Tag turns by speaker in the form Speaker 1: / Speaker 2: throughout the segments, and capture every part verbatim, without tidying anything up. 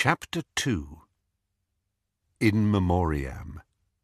Speaker 1: Chapter two. In Memoriam.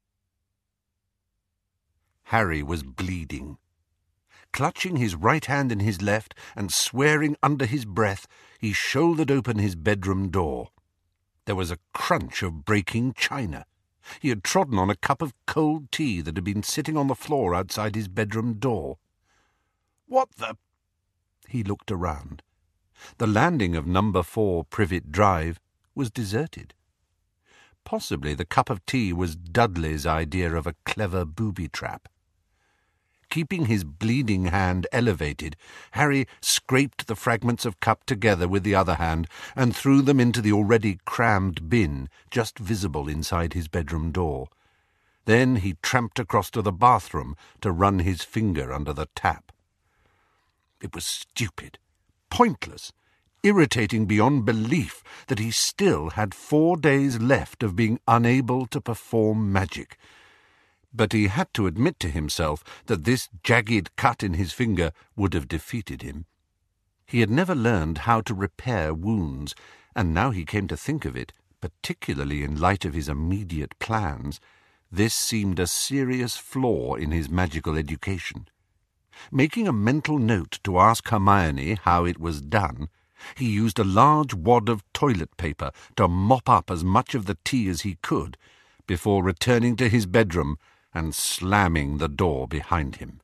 Speaker 1: Harry was bleeding. Clutching his right hand in his left and swearing under his breath, he shouldered open his bedroom door. There was a crunch of breaking china. He had trodden on a cup of cold tea that had been sitting on the floor outside his bedroom door. What the... He looked around. The landing of number four Privet Drive was deserted. Possibly the cup of tea was Dudley's idea of a clever booby-trap. Keeping his bleeding hand elevated, Harry scraped the fragments of cup together with the other hand and threw them into the already crammed bin just visible inside his bedroom door. Then he tramped across to the bathroom to run his finger under the tap. It was stupid, pointless, irritating beyond belief that he still had four days left of being unable to perform magic. But he had to admit to himself that this jagged cut in his finger would have defeated him. He had never learned how to repair wounds, and now he came to think of it, particularly in light of his immediate plans, this seemed a serious flaw in his magical education. Making a mental note to ask Hermione how it was done, he used a large wad of toilet paper to mop up as much of the tea as he could before returning to his bedroom and slamming the door behind him.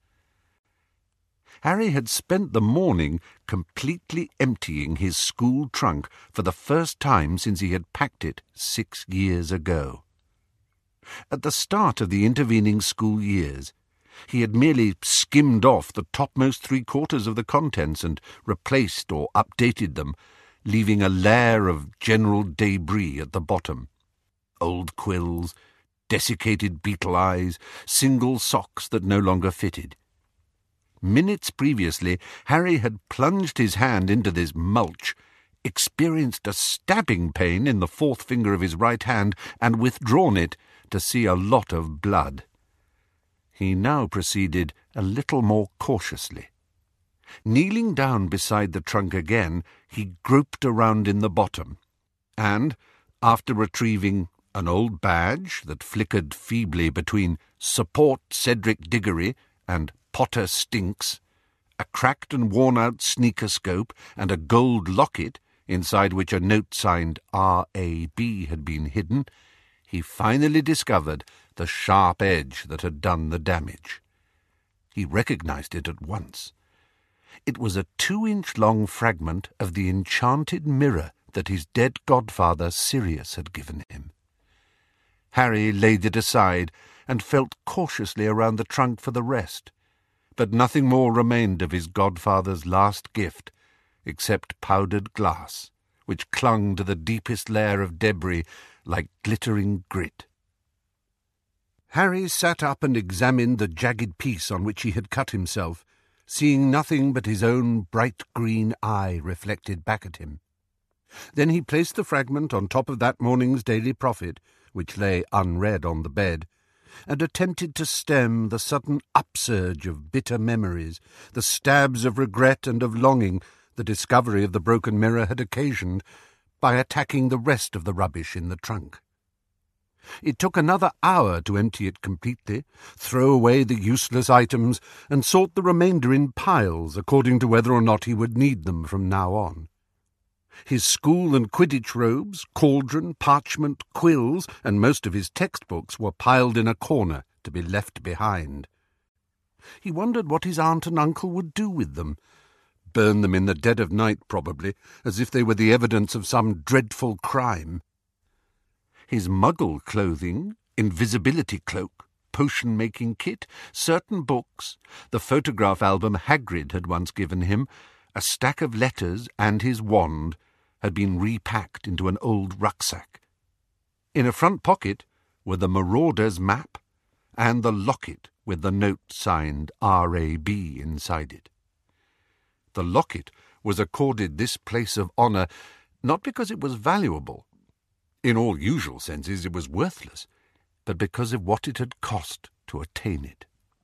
Speaker 1: Harry had spent the morning completely emptying his school trunk for the first time since he had packed it six years ago. At the start of the intervening school years, he had merely skimmed off the topmost three-quarters of the contents and replaced or updated them, leaving a layer of general debris at the bottom. Old quills, desiccated beetle eyes, single socks that no longer fitted. Minutes previously, Harry had plunged his hand into this mulch, experienced a stabbing pain in the fourth finger of his right hand, and withdrawn it to see a lot of blood. He now proceeded a little more cautiously. Kneeling down beside the trunk again, he groped around in the bottom, and, after retrieving an old badge that flickered feebly between Support Cedric Diggory and Potter Stinks, a cracked and worn-out sneaker-scope, and a gold locket, inside which a note signed R A B had been hidden, he finally discovered the sharp edge that had done the damage. He recognized it at once. It was a two-inch-long fragment of the enchanted mirror that his dead godfather Sirius had given him. Harry laid it aside and felt cautiously around the trunk for the rest, but nothing more remained of his godfather's last gift, except powdered glass, which clung to the deepest layer of debris like glittering grit. Harry sat up and examined the jagged piece on which he had cut himself, seeing nothing but his own bright green eye reflected back at him. Then he placed the fragment on top of that morning's Daily Prophet, which lay unread on the bed, and attempted to stem the sudden upsurge of bitter memories, the stabs of regret and of longing the discovery of the broken mirror had occasioned, by attacking the rest of the rubbish in the trunk. It took another hour to empty it completely, throw away the useless items, and sort the remainder in piles according to whether or not he would need them from now on. His school and Quidditch robes, cauldron, parchment, quills, and most of his textbooks were piled in a corner to be left behind. He wondered what his aunt and uncle would do with them. Burn them in the dead of night, probably, as if they were the evidence of some dreadful crime. His muggle clothing, invisibility cloak, potion-making kit, certain books, the photograph album Hagrid had once given him, a stack of letters, and his wand had been repacked into an old rucksack. In a front pocket were the Marauder's map and the locket with the note signed R A B inside it. The locket was accorded this place of honour not because it was valuable. In all usual senses it was worthless, but because of what it had cost to attain it.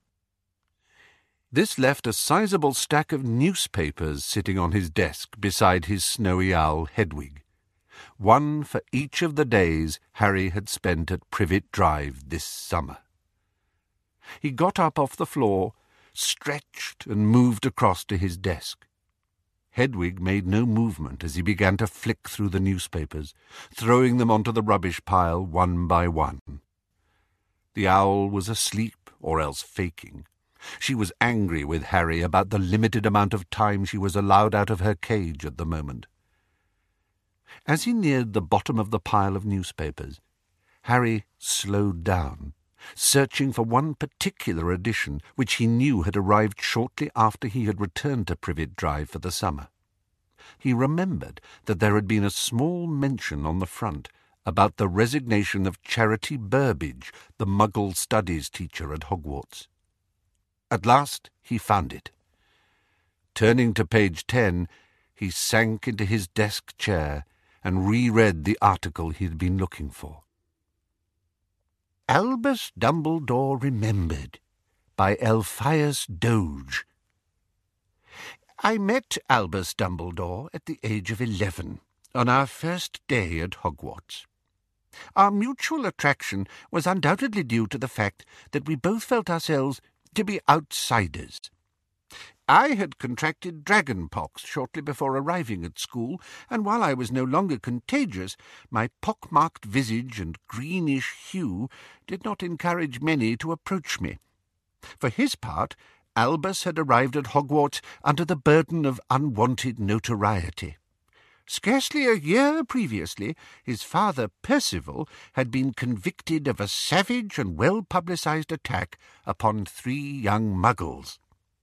Speaker 1: This left a sizable stack of newspapers sitting on his desk beside his snowy owl Hedwig. one for each of the days Harry had spent at Privet Drive this summer. He got up off the floor, stretched, and moved across to his desk. Hedwig made no movement as he began to flick through the newspapers, throwing them onto the rubbish pile one by one. The owl was asleep, or else faking. She was angry with Harry about the limited amount of time she was allowed out of her cage at the moment. As he neared the bottom of the pile of newspapers, Harry slowed down, searching for one particular edition which he knew had arrived shortly after he had returned to Privet Drive for the summer. He remembered that there had been a small mention on the front about the resignation of Charity Burbage, the Muggle studies teacher at Hogwarts. At last he found it. Turning to page ten, he sank into his desk chair and reread the article he had been looking for. Albus Dumbledore Remembered, by Elphias Doge. I met Albus Dumbledore at the age of eleven, on our first day at Hogwarts. Our mutual attraction was undoubtedly due to the fact that we both felt ourselves to be outsiders. I had contracted dragon-pox shortly before arriving at school, and while I was no longer contagious, my pock-marked visage and greenish hue did not encourage many to approach me. For his part, Albus had arrived at Hogwarts under the burden of unwanted notoriety. Scarcely a year previously, his father, Percival, had been convicted of a savage and well-publicised attack upon three young muggles.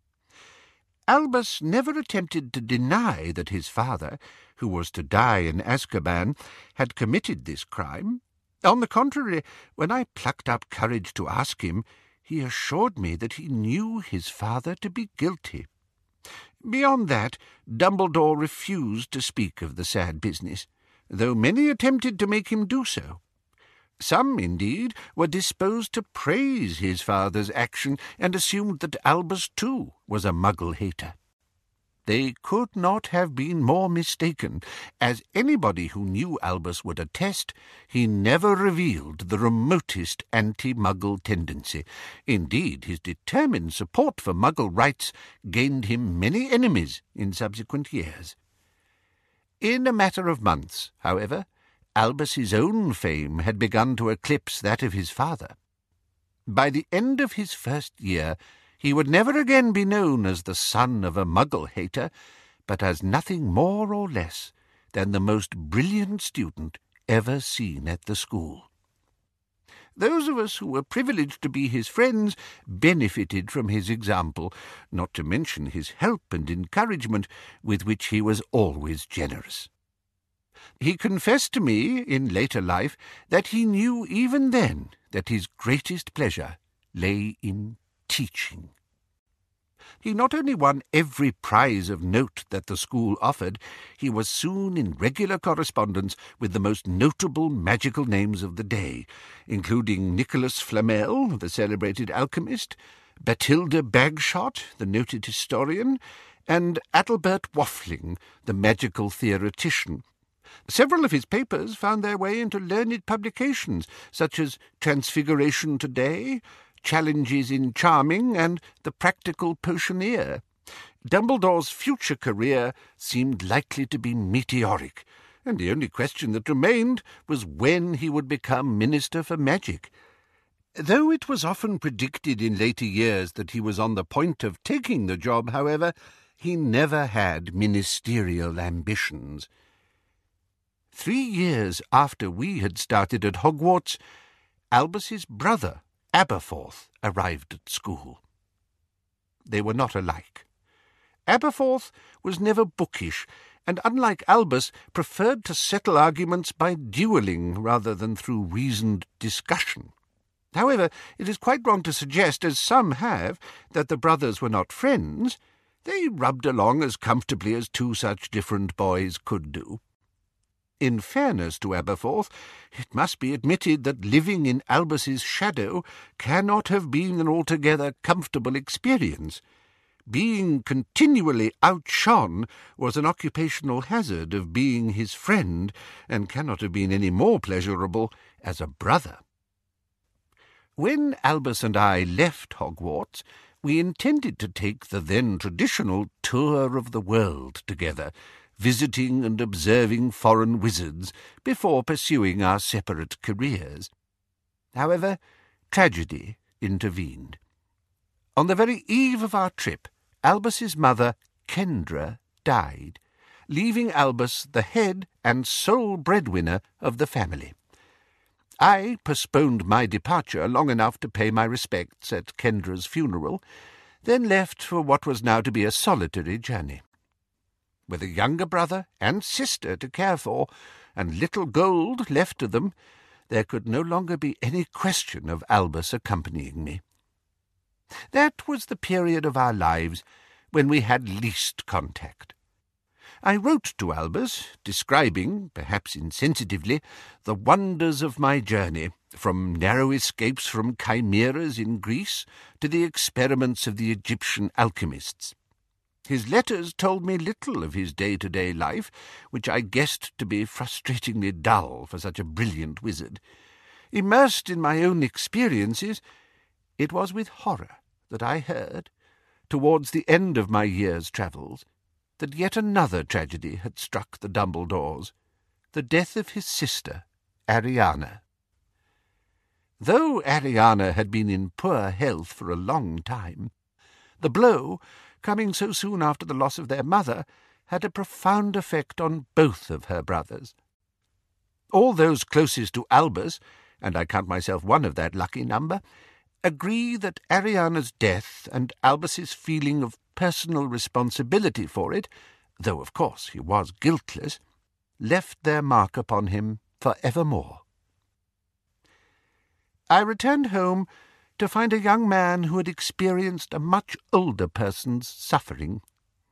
Speaker 1: Albus never attempted to deny that his father, who was to die in Azkaban, had committed this crime. On the contrary, when I plucked up courage to ask him, he assured me that he knew his father to be guilty. Beyond that, Dumbledore refused to speak of the sad business, though many attempted to make him do so. Some, indeed, were disposed to praise his father's action and assumed that Albus, too, was a Muggle-hater. They could not have been more mistaken. As anybody who knew Albus would attest, he never revealed the remotest anti-Muggle tendency. Indeed, his determined support for Muggle rights gained him many enemies in subsequent years. In a matter of months, however, Albus's own fame had begun to eclipse that of his father. By the end of his first year, he would never again be known as the son of a Muggle-hater, but as nothing more or less than the most brilliant student ever seen at the school. Those of us who were privileged to be his friends benefited from his example, not to mention his help and encouragement, with which he was always generous. He confessed to me, in later life, that he knew even then that his greatest pleasure lay in teaching. He not only won every prize of note that the school offered, he was soon in regular correspondence with the most notable magical names of the day, including Nicholas Flamel, the celebrated alchemist, Bathilda Bagshot, the noted historian, and Adalbert Waffling, the magical theoretician. Several of his papers found their way into learned publications, such as Transfiguration Today, Challenges in Charming, and The Practical Potioneer. Dumbledore's future career seemed likely to be meteoric, and the only question that remained was when he would become Minister for Magic. Though it was often predicted in later years that he was on the point of taking the job, however, he never had ministerial ambitions. Three years after we had started at Hogwarts, Albus's brother, Aberforth, arrived at school. They were not alike. Aberforth was never bookish, and unlike Albus, preferred to settle arguments by duelling rather than through reasoned discussion. However, it is quite wrong to suggest, as some have, that the brothers were not friends. They rubbed along as comfortably as two such different boys could do. In fairness to Aberforth, it must be admitted that living in Albus's shadow cannot have been an altogether comfortable experience. being continually outshone was an occupational hazard of being his friend, and cannot have been any more pleasurable as a brother. When Albus and I left Hogwarts, we intended to take the then traditional tour of the world together, visiting and observing foreign wizards before pursuing our separate careers. However, tragedy intervened. On the very eve of our trip, Albus's mother, Kendra, died, leaving Albus the head and sole breadwinner of the family. I postponed my departure long enough to pay my respects at Kendra's funeral, then left for what was now to be a solitary journey. With a younger brother and sister to care for, and little gold left to them, there could no longer be any question of Albus accompanying me. That was the period of our lives when we had least contact. I wrote to Albus, describing, perhaps insensitively, the wonders of my journey, from narrow escapes from chimeras in Greece to the experiments of the Egyptian alchemists. His letters told me little of his day-to-day life, which I guessed to be frustratingly dull for such a brilliant wizard. Immersed in my own experiences, it was with horror that I heard, towards the end of my year's travels, that yet another tragedy had struck the Dumbledores, the death of his sister, Ariana. Though Ariana had been in poor health for a long time, the blow, coming so soon after the loss of their mother, had a profound effect on both of her brothers. All those closest to Albus, and I count myself one of that lucky number, agree that Ariana's death and Albus's feeling of personal responsibility for it, though of course he was guiltless, left their mark upon him for evermore. I returned home to find a young man who had experienced a much older person's suffering.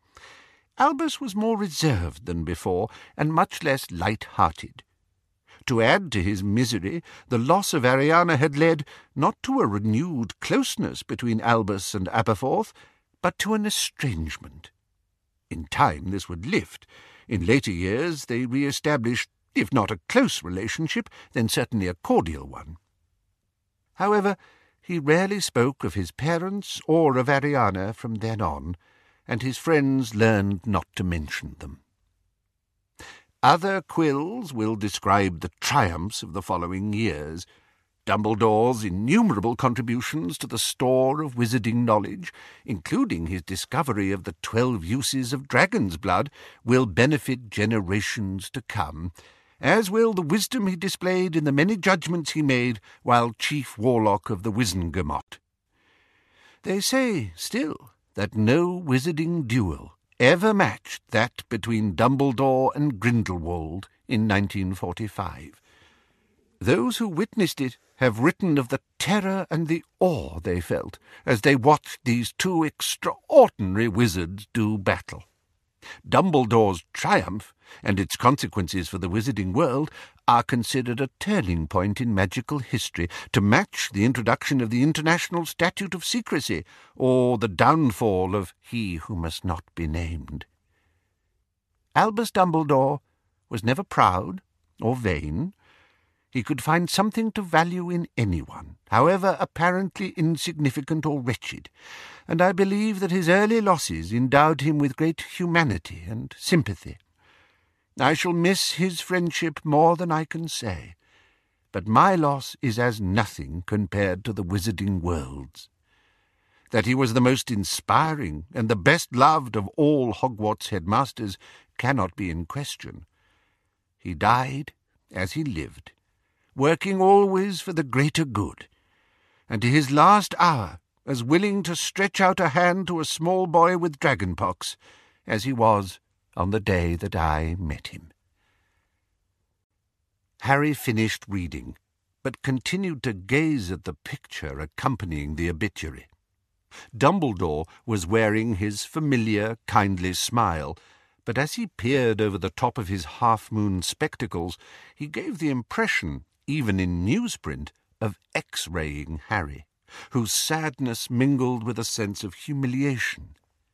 Speaker 1: Albus was more reserved than before, and much less light-hearted. To add to his misery, the loss of Ariana had led not to a renewed closeness between Albus and Aberforth, but to an estrangement. In time this would lift. In later years they re-established, if not a close relationship, then certainly a cordial one. However, he rarely spoke of his parents or of Ariana from then on, and his friends learned not to mention them. Other quills will describe the triumphs of the following years. Dumbledore's innumerable contributions to the store of wizarding knowledge, including his discovery of the twelve uses of dragon's blood, will benefit generations to come, as will the wisdom he displayed in the many judgments he made while chief warlock of the Wizengamot. They say, still, that no wizarding duel ever matched that between Dumbledore and Grindelwald in nineteen forty-five. Those who witnessed it have written of the terror and the awe they felt as they watched these two extraordinary wizards do battle. Dumbledore's triumph, and its consequences for the wizarding world, are considered a turning point in magical history, to match the introduction of the International Statute of Secrecy, or the downfall of He Who Must Not Be Named. Albus Dumbledore was never proud or vain. He could find something to value in anyone, however apparently insignificant or wretched, and I believe that his early losses endowed him with great humanity and sympathy. I shall miss his friendship more than I can say, but my loss is as nothing compared to the wizarding world's. That he was the most inspiring and the best loved of all Hogwarts headmasters cannot be in question. He died as he lived, working always for the greater good, and to his last hour as willing to stretch out a hand to a small boy with dragonpox as he was on the day that I met him. Harry finished reading, but continued to gaze at the picture accompanying the obituary. Dumbledore was wearing his familiar, kindly smile, but as he peered over the top of his half-moon spectacles, he gave the impression, even in newsprint, of X-raying Harry, whose sadness mingled with a sense of humiliation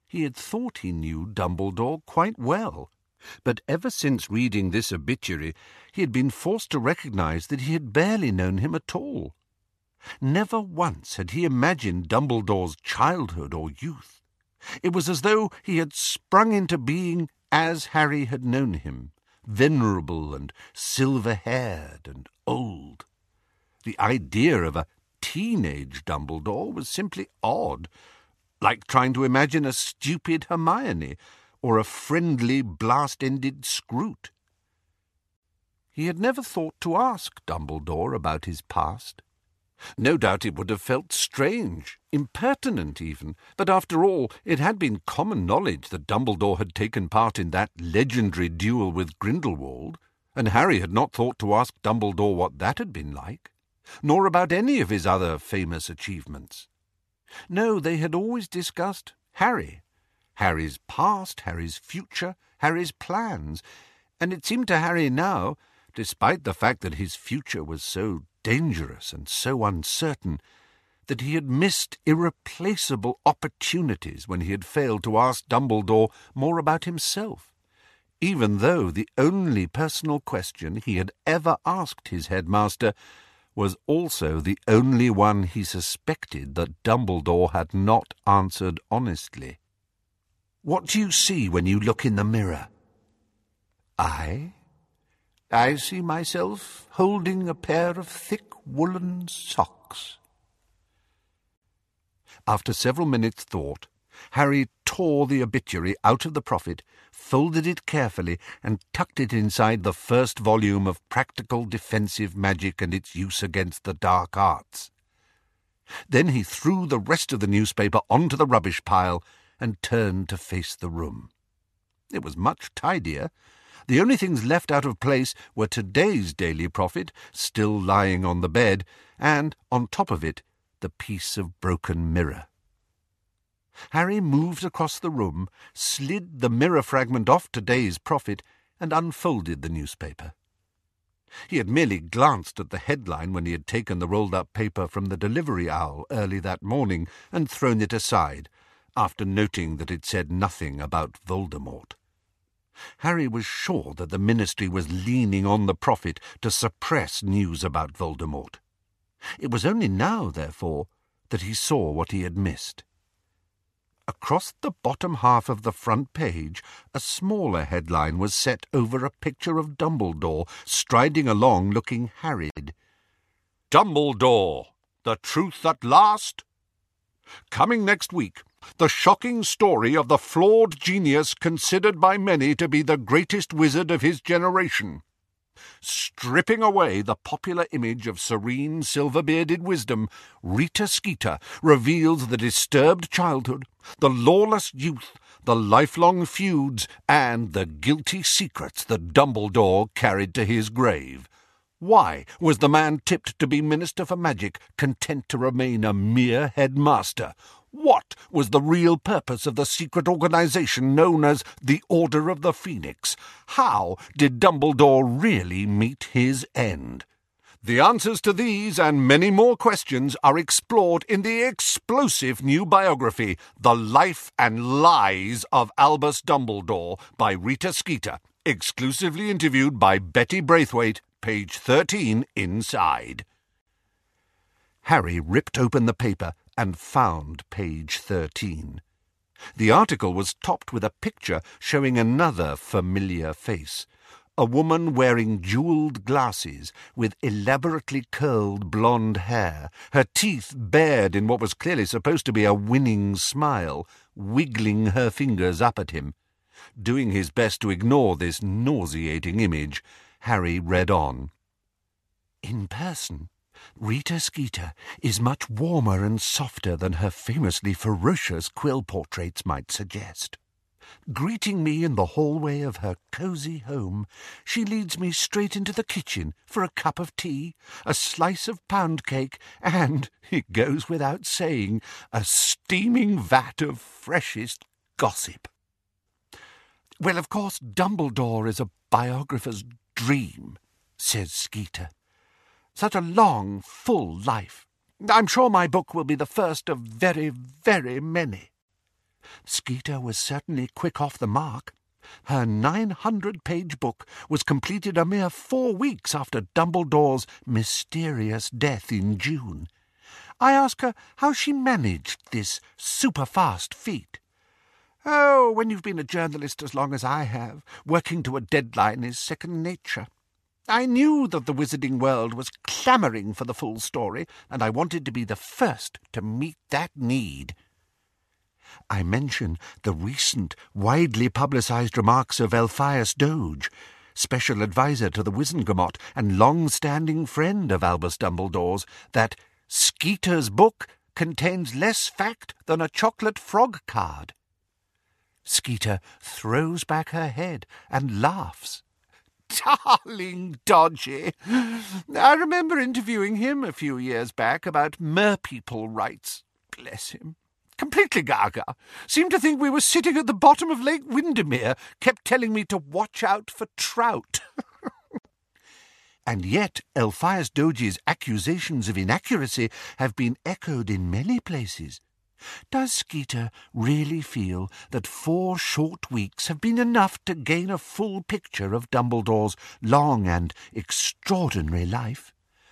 Speaker 1: He had thought he knew Dumbledore quite well, but ever since reading this obituary he had been forced to recognise that he had barely known him at all. Never once had he imagined Dumbledore's childhood or youth. It was as though he had sprung into being as Harry had known him, venerable and silver-haired and old. The idea of a teenage Dumbledore was simply odd, like trying to imagine a stupid Hermione or a friendly blast-ended Scroot. He had never thought to ask Dumbledore about his past. No doubt it would have felt strange, impertinent even, but after all it had been common knowledge that Dumbledore had taken part in that legendary duel with Grindelwald, and Harry had not thought to ask Dumbledore what that had been like, nor about any of his other famous achievements. No, they had always discussed Harry, Harry's past, Harry's future, Harry's plans, and it seemed to Harry now, despite the fact that his future was so dangerous and so uncertain, that he had missed irreplaceable opportunities when he had failed to ask Dumbledore more about himself, even though the only personal question he had ever asked his headmaster was also the only one he suspected that Dumbledore had not answered honestly. "What do you see when you look in the mirror?" "I? I see myself holding a pair of thick woolen socks." After several minutes' thought, Harry tore the obituary out of the Prophet, folded it carefully, and tucked it inside the first volume of Practical Defensive Magic and its Use Against the Dark Arts. Then he threw the rest of the newspaper onto the rubbish pile and turned to face the room. It was much tidier. The only things left out of place were today's Daily Prophet, still lying on the bed, and, on top of it, the piece of broken mirror. Harry moved across the room, slid the mirror fragment off today's Prophet, and unfolded the newspaper. He had merely glanced at the headline when he had taken the rolled-up paper from the delivery owl early that morning and thrown it aside, after noting that it said nothing about Voldemort. Harry was sure that the Ministry was leaning on the Prophet to suppress news about Voldemort. It was only now, therefore, that he saw what he had missed. Across the bottom half of the front page, a smaller headline was set over a picture of Dumbledore, striding along looking harried. "Dumbledore, the truth at last?" Coming next week, the shocking story of the flawed genius considered by many to be the greatest wizard of his generation. Stripping away the popular image of serene, silver-bearded wisdom, Rita Skeeter reveals the disturbed childhood, the lawless youth, the lifelong feuds, and the guilty secrets that Dumbledore carried to his grave. Why was the man tipped to be Minister for Magic content to remain a mere headmaster? What was the real purpose of the secret organization known as the Order of the Phoenix? How did Dumbledore really meet his end? The answers to these and many more questions are explored in the explosive new biography, The Life and Lies of Albus Dumbledore, by Rita Skeeter, exclusively interviewed by Betty Braithwaite, page thirteen inside. Harry ripped open the paper and found page thirteen. The article was topped with a picture showing another familiar face, a woman wearing jewelled glasses with elaborately curled blonde hair, her teeth bared in what was clearly supposed to be a winning smile, wiggling her fingers up at him. Doing his best to ignore this nauseating image, Harry read on. "In person, Rita Skeeter is much warmer and softer than her famously ferocious quill portraits might suggest. Greeting me in the hallway of her cosy home, she leads me straight into the kitchen for a cup of tea, a slice of pound cake, and, it goes without saying, a steaming vat of freshest gossip. Well, of course, Dumbledore is a biographer's dream," says Skeeter. "Such a long, full life. I'm sure my book will be the first of very, very many." Skeeter was certainly quick off the mark. Her nine hundred page book was completed a mere four weeks after Dumbledore's mysterious death in June. I asked her how she managed this super-fast feat. "Oh, when you've been a journalist as long as I have, working to a deadline is second nature. I knew that the wizarding world was clamouring for the full story, and I wanted to be the first to meet that need." I mention the recent, widely publicised remarks of Elphias Doge, special adviser to the Wizengamot and long-standing friend of Albus Dumbledore's, that Skeeter's book contains less fact than a chocolate frog card. Skeeter throws back her head and laughs. "Darling Dodgy! I remember interviewing him a few years back about merpeople rights. Bless him. Completely gaga. Seemed to think we were sitting at the bottom of Lake Windermere. Kept telling me to watch out for trout." And yet Elphias Doge's accusations of inaccuracy have been echoed in many places. Does Skeeter really feel that four short weeks have been enough to gain a full picture of Dumbledore's long and extraordinary life?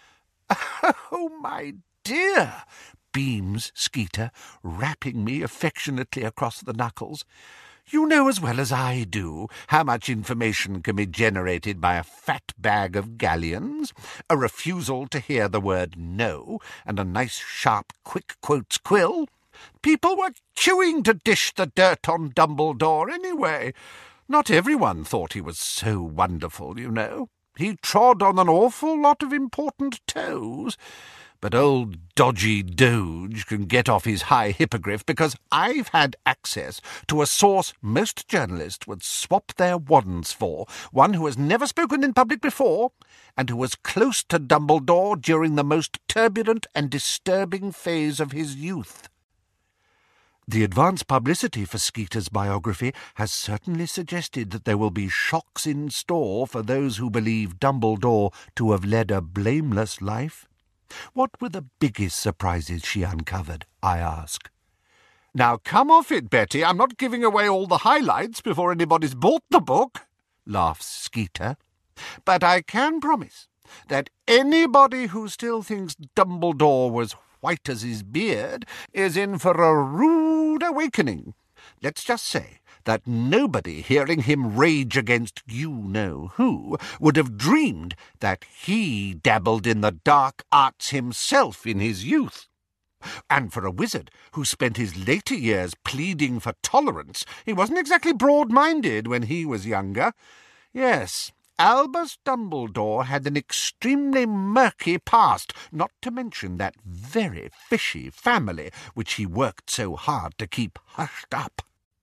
Speaker 1: "Oh, my dear," beams Skeeter, rapping me affectionately across the knuckles, "you know as well as I do how much information can be generated by a fat bag of galleons, a refusal to hear the word no, and a nice sharp quick quotes quill. People were queuing to dish the dirt on Dumbledore anyway. Not everyone thought he was so wonderful, you know. He trod on an awful lot of important toes. But old Dodgy Doge can get off his high hippogriff because I've had access to a source most journalists would swap their waddens for, one who has never spoken in public before, and who was close to Dumbledore during the most turbulent and disturbing phase of his youth." The advance publicity for Skeeter's biography has certainly suggested that there will be shocks in store for those who believe Dumbledore to have led a blameless life. What were the biggest surprises she uncovered, I ask. "Now come off it, Betty. I'm not giving away all the highlights before anybody's bought the book," laughs Skeeter. "But I can promise that anybody who still thinks Dumbledore was white as his beard is in for a rude awakening. Let's just say that nobody hearing him rage against you-know-who would have dreamed that he dabbled in the dark arts himself in his youth. And for a wizard who spent his later years pleading for tolerance, he wasn't exactly broad-minded when he was younger. Yes, Albus Dumbledore had an extremely murky past, not to mention that very fishy family which he worked so hard to keep hushed up."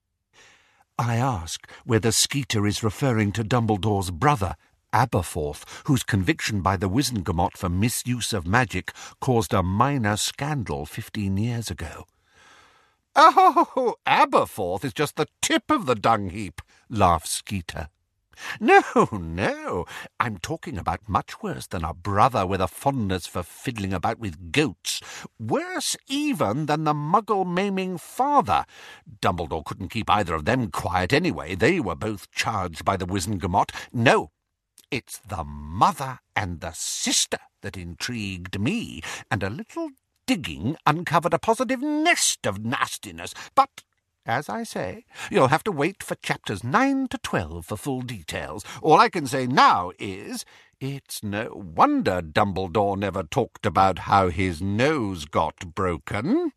Speaker 1: I ask whether Skeeter is referring to Dumbledore's brother, Aberforth, whose conviction by the Wizengamot for misuse of magic caused a minor scandal fifteen years ago. "Oh, Aberforth is just the tip of the dung heap," laughs Skeeter. "No, no, I'm talking about much worse than a brother with a fondness for fiddling about with goats. Worse even than the muggle-maiming father. Dumbledore couldn't keep either of them quiet anyway. They were both charged by the Wizengamot. No, it's the mother and the sister that intrigued me, and a little digging uncovered a positive nest of nastiness. But, as I say, you'll have to wait for chapters nine to twelve for full details. All I can say now is, it's no wonder Dumbledore never talked about how his nose got broken."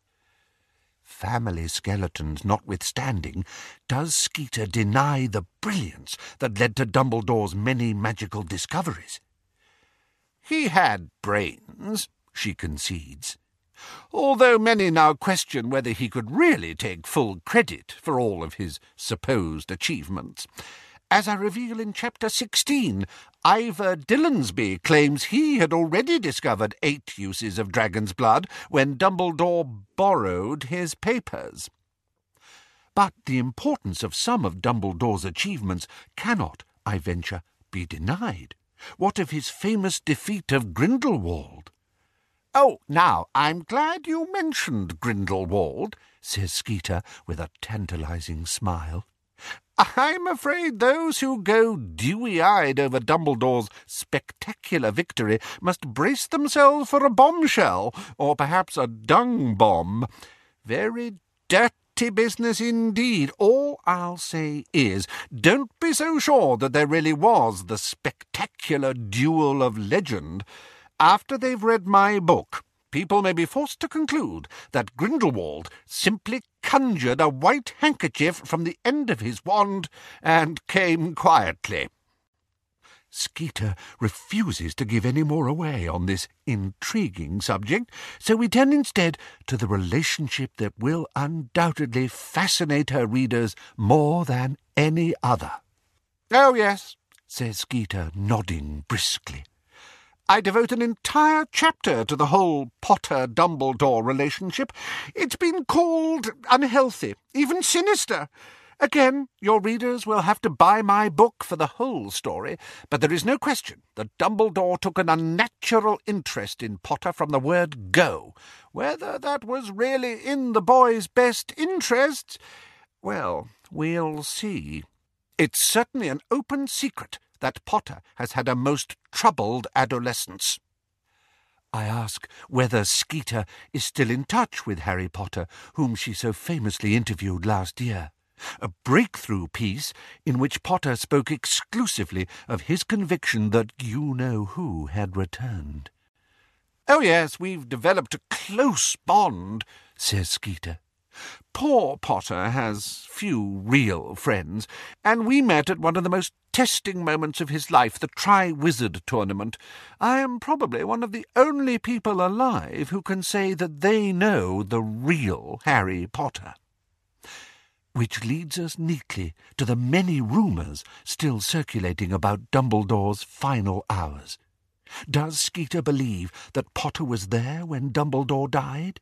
Speaker 1: Family skeletons notwithstanding, does Skeeter deny the brilliance that led to Dumbledore's many magical discoveries? "He had brains," she concedes, although many now question whether he could really take full credit for all of his supposed achievements. As I reveal in chapter sixteen, Ivor Dillonsby claims he had already discovered eight uses of dragon's blood when Dumbledore borrowed his papers. But the importance of some of Dumbledore's achievements cannot, I venture, be denied. What of his famous defeat of Grindelwald? "Oh, now, I'm glad you mentioned Grindelwald," says Skeeter with a tantalizing smile. "I'm afraid those who go dewy-eyed over Dumbledore's spectacular victory must brace themselves for a bombshell, or perhaps a dung bomb. Very dirty business indeed. All I'll say is, don't be so sure that there really was the spectacular duel of legend. After they've read my book, people may be forced to conclude that Grindelwald simply conjured a white handkerchief from the end of his wand and came quietly." Skeeter refuses to give any more away on this intriguing subject, so we turn instead to the relationship that will undoubtedly fascinate her readers more than any other. "Oh, yes," says Skeeter, nodding briskly. "I devote an entire chapter to the whole Potter-Dumbledore relationship. It's been called unhealthy, even sinister. Again, your readers will have to buy my book for the whole story, but there is no question that Dumbledore took an unnatural interest in Potter from the word go. Whether that was really in the boy's best interests, well, we'll see. It's certainly an open secret that Potter has had a most troubled adolescence." I ask whether Skeeter is still in touch with Harry Potter, whom she so famously interviewed last year. A breakthrough piece in which Potter spoke exclusively of his conviction that you-know-who had returned. "Oh, yes, we've developed a close bond," says Skeeter. "Poor Potter has few real friends, and we met at one of the most testing moments of his life, the Tri-Wizard Tournament. I am probably one of the only people alive who can say that they know the real Harry Potter." Which leads us neatly to the many rumours still circulating about Dumbledore's final hours. Does Skeeter believe that Potter was there when Dumbledore died?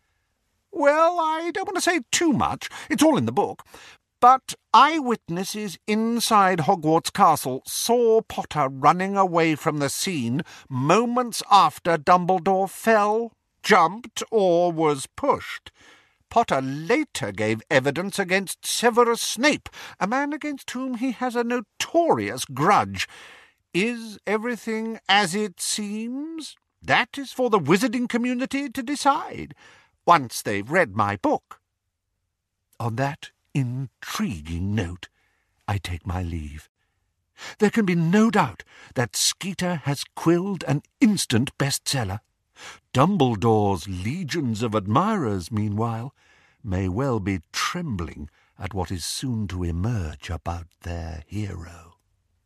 Speaker 1: Well, I don't want to say too much. It's all in the book. But eyewitnesses inside Hogwarts Castle saw Potter running away from the scene moments after Dumbledore fell, jumped, or was pushed. Potter later gave evidence against Severus Snape, a man against whom he has a notorious grudge. Is everything as it seems? That is for the wizarding community to decide, once they've read my book. On that intriguing note, I take my leave. There can be no doubt that Skeeter has quilled an instant bestseller. Dumbledore's legions of admirers, meanwhile, may well be trembling at what is soon to emerge about their hero.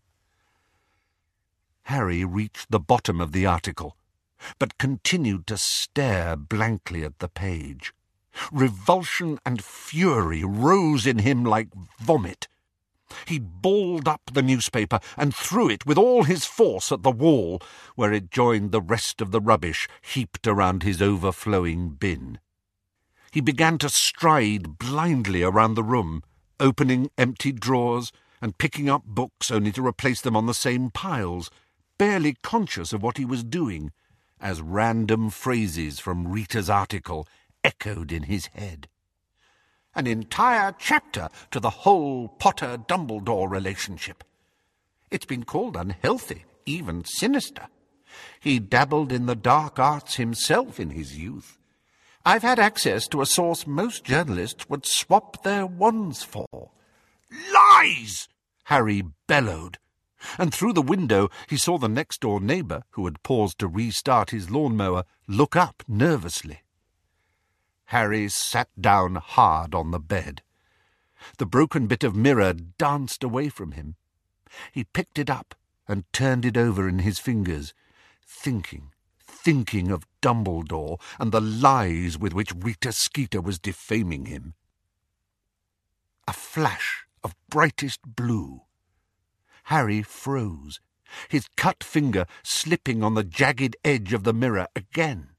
Speaker 1: Harry reached the bottom of the article, but continued to stare blankly at the page. Revulsion and fury rose in him like vomit. He balled up the newspaper and threw it with all his force at the wall, where it joined the rest of the rubbish heaped around his overflowing bin. He began to stride blindly around the room, opening empty drawers and picking up books only to replace them on the same piles, barely conscious of what he was doing, as random phrases from Rita's article echoed in his head. An entire chapter to the whole Potter-Dumbledore relationship. It's been called unhealthy, even sinister. He dabbled in the dark arts himself in his youth. I've had access to a source most journalists would swap their wands for. "Lies!" Harry bellowed, and through the window he saw the next-door neighbour, who had paused to restart his lawnmower, look up nervously. Harry sat down hard on the bed. The broken bit of mirror danced away from him. He picked it up and turned it over in his fingers, thinking, thinking of Dumbledore and the lies with which Rita Skeeter was defaming him. A flash of brightest blue. Harry froze, his cut finger slipping on the jagged edge of the mirror again.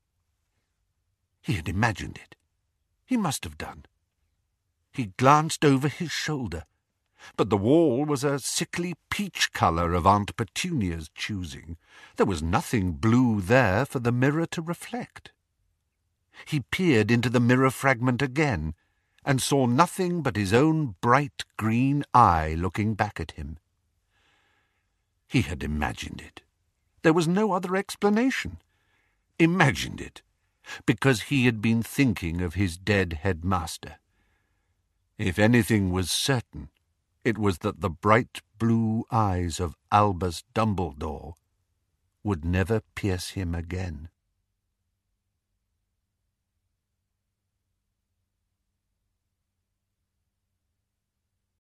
Speaker 1: He had imagined it. He must have done. He glanced over his shoulder But the wall was a sickly peach colour of Aunt Petunia's choosing. There was nothing blue there for the mirror to reflect. He peered into the mirror fragment again, and saw nothing but his own bright green eye looking back at him. He had imagined it. There was no other explanation. Imagined it, because he had been thinking of his dead headmaster. If anything was certain, it was that the bright blue eyes of Albus Dumbledore would never pierce him again.